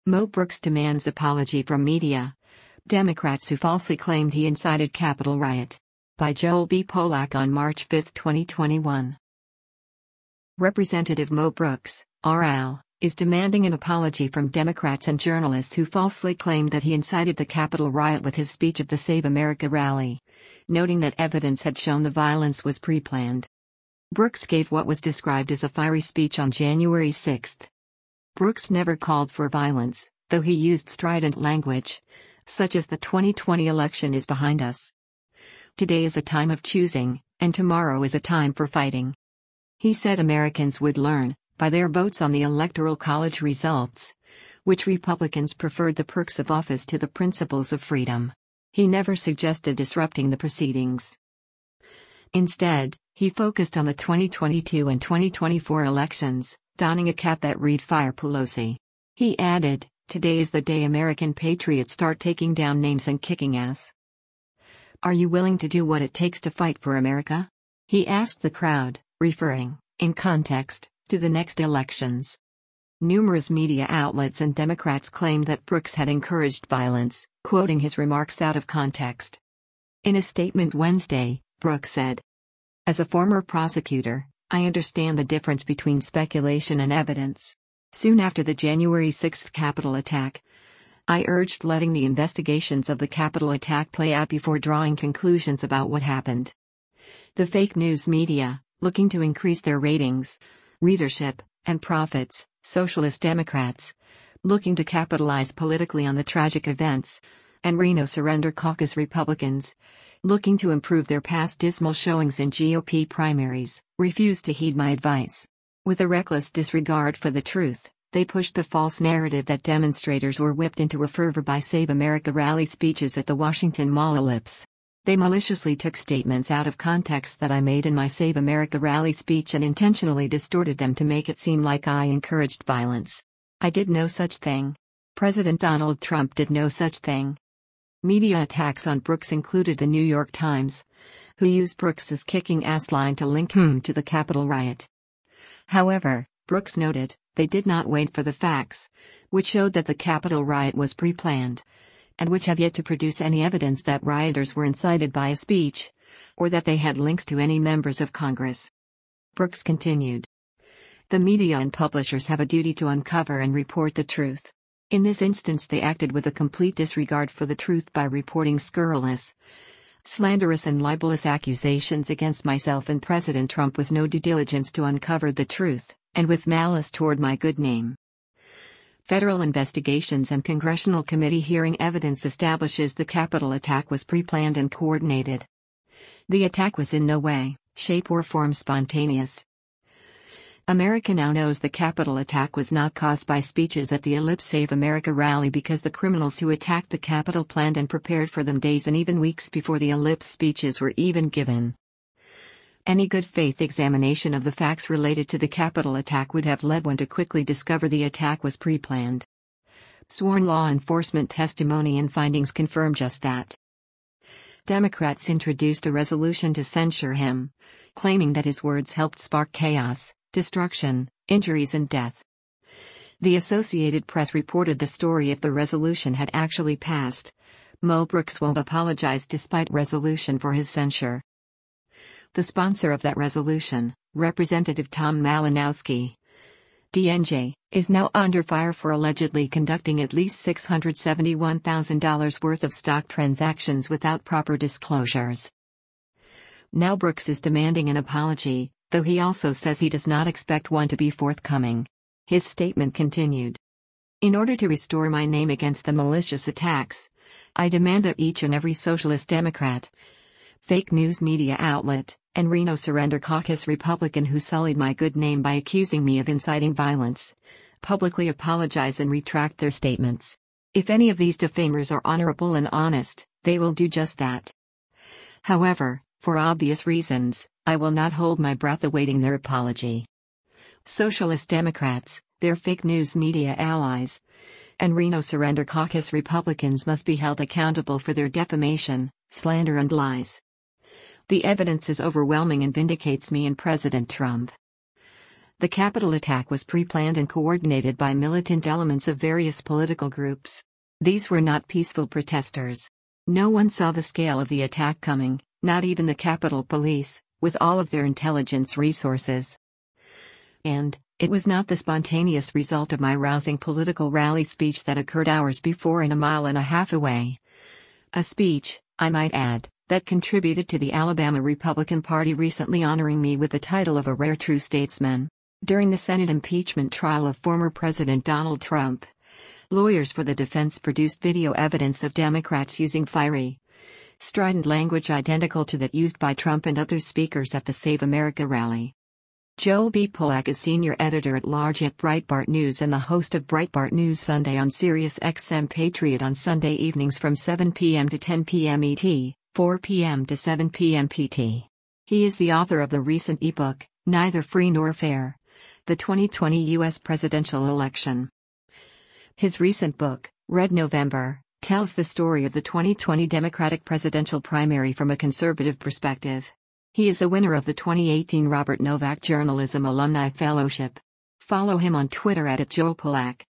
Mo Brooks demands apology from media. Democrats who falsely claimed he incited Capitol riot. By Joel B. Polak on March 5, 2021. Representative Mo Brooks, RL, is demanding an apology from Democrats and journalists who falsely claimed that he incited the Capitol riot with his speech at the Save America rally, noting that evidence had shown the violence was pre-planned. Brooks gave what was described as a fiery speech on January 6. Brooks never called for violence, though he used strident language, such as "the 2020 election is behind us. Today is a time of choosing, and tomorrow is a time for fighting." He said Americans would learn, by their votes on the Electoral College results, which Republicans preferred the perks of office to the principles of freedom. He never suggested disrupting the proceedings. Instead, he focused on the 2022 and 2024 elections, donning a cap that read "Fire Pelosi." He added, "Today is the day American patriots start taking down names and kicking ass. Are you willing to do what it takes to fight for America?" He asked the crowd, referring, in context, to the next elections. Numerous media outlets and Democrats claimed that Brooks had encouraged violence, quoting his remarks out of context. In a statement Wednesday, Brooks said, "As a former prosecutor, I understand the difference between speculation and evidence. Soon after the January 6 Capitol attack, I urged letting the investigations of the Capitol attack play out before drawing conclusions about what happened. The fake news media, looking to increase their ratings, readership, and profits, socialist Democrats, looking to capitalize politically on the tragic events, and Reno Surrender Caucus Republicans, looking to improve their past dismal showings in GOP primaries, refused to heed my advice. With a reckless disregard for the truth, they pushed the false narrative that demonstrators were whipped into a fervor by Save America rally speeches at the Washington Mall Ellipse. They maliciously took statements out of context that I made in my Save America rally speech and intentionally distorted them to make it seem like I encouraged violence. I did no such thing. President Donald Trump did no such thing." Media attacks on Brooks included the New York Times, who used Brooks's kicking ass line to link him to the Capitol riot. However, Brooks noted, they did not wait for the facts, which showed that the Capitol riot was pre-planned, and which have yet to produce any evidence that rioters were incited by a speech, or that they had links to any members of Congress. Brooks continued, "The media and publishers have a duty to uncover and report the truth. In this instance, they acted with a complete disregard for the truth by reporting scurrilous, slanderous and libelous accusations against myself and President Trump with no due diligence to uncover the truth, and with malice toward my good name. Federal investigations and congressional committee hearing evidence establishes the Capitol attack was pre-planned and coordinated. The attack was in no way, shape or form spontaneous. America now knows the Capitol attack was not caused by speeches at the Ellipse Save America rally because the criminals who attacked the Capitol planned and prepared for them days and even weeks before the Ellipse speeches were even given. Any good faith examination of the facts related to the Capitol attack would have led one to quickly discover the attack was pre-planned. Sworn law enforcement testimony and findings confirm just that." Democrats introduced a resolution to censure him, claiming that his words helped spark chaos, destruction, injuries and death. The Associated Press reported the story if the resolution had actually passed. Mo Brooks won't apologize despite resolution for his censure. The sponsor of that resolution, Representative Tom Malinowski, DNJ, is now under fire for allegedly conducting at least $671,000 worth of stock transactions without proper disclosures. Now Brooks is demanding an apology, though he also says he does not expect one to be forthcoming. His statement continued, "In order to restore my name against the malicious attacks, I demand that each and every socialist Democrat, fake news media outlet, and Reno Surrender Caucus Republican who sullied my good name by accusing me of inciting violence, publicly apologize and retract their statements. If any of these defamers are honorable and honest, they will do just that. However, for obvious reasons, I will not hold my breath awaiting their apology. Socialist Democrats, their fake news media allies, and Reno Surrender Caucus Republicans must be held accountable for their defamation, slander and lies. The evidence is overwhelming and vindicates me and President Trump. The Capitol attack was pre-planned and coordinated by militant elements of various political groups. These were not peaceful protesters. No one saw the scale of the attack coming, not even the Capitol Police, with all of their intelligence resources. And it was not the spontaneous result of my rousing political rally speech that occurred hours before and a mile and a half away. A speech, I might add, that contributed to the Alabama Republican Party recently honoring me with the title of a rare true statesman. During the Senate impeachment trial of former President Donald Trump, lawyers for the defense produced video evidence of Democrats using fiery, strident language identical to that used by Trump and other speakers at the Save America rally. Joel B. Pollack is senior editor-at-large at Breitbart News and the host of Breitbart News Sunday on Sirius XM Patriot on Sunday evenings from 7 p.m. to 10 p.m. ET, 4 p.m. to 7 p.m. PT. He is the author of the recent ebook, Neither Free Nor Fair: The 2020 U.S. Presidential Election. His recent book, Red November, tells the story of the 2020 Democratic presidential primary from a conservative perspective. He is a winner of the 2018 Robert Novak Journalism Alumni Fellowship. Follow him on Twitter @JoelPollack.